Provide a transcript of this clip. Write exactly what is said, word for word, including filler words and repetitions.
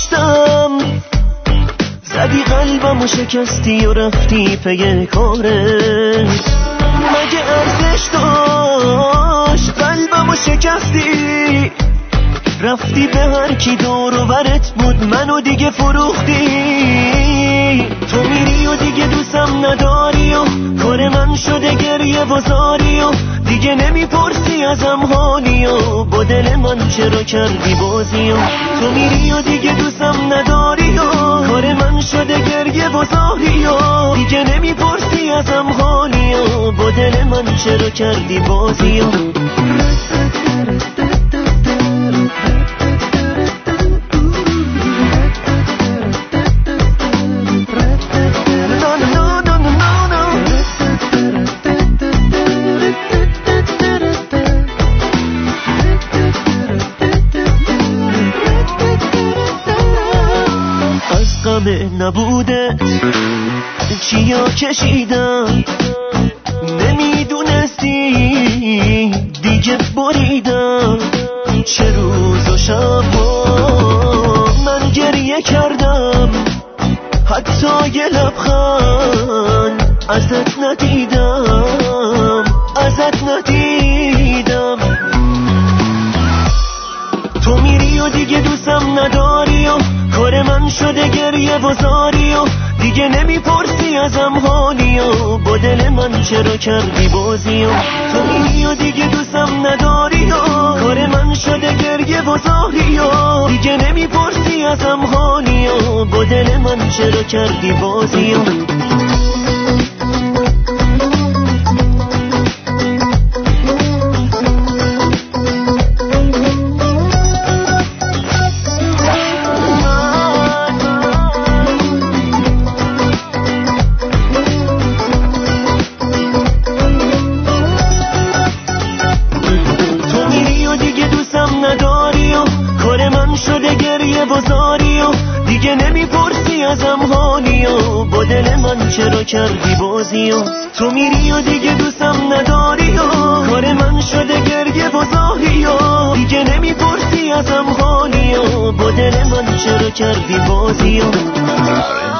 داشتم، زدی قلبمو شکستی و رفتی پی کاره. مگه ارزش داشت قلبمو شکستی، رفتی به هر کی دور و برت بود منو دیگه فروختی. تو میری و دیگه دوستم نداری و کار من شده گریه و زاری و دیگه نمیپرسی ازم حالی و با دل من چرا کردی بازی و تو میری و دیگه دوستم نداری و کار من شده گریه و زاری و دیگه نمیپرسی ازم حالی و با دل من چرا کردی بازی و نبوده چیا کشیدم، نمیدونستی دیگه بریدم. چه روز و شبا من گریه کردم، حتی یه لبخند ازت ندیدم، ازت ندیدم. تو میری و دیگه دوستم نداری و کار من شده گریه و زاری و دیگه نمیپرسی ازم حالی و با دل من چرا کردی بازی و تو میری و دیگه دوستم نداری و کار من شده گریه و زاری و دیگه نمیپرسی ازم حالی و با دل من چرا کردی بازی و دیگه نمیپرسی ازم حالی و با دل من چرا کردی بازی و تو میری و دیگه دوستم نداری و کار من شده گریه و زاری و دیگه نمیپرسی ازم حالی و با دل من چرا کردی بازی و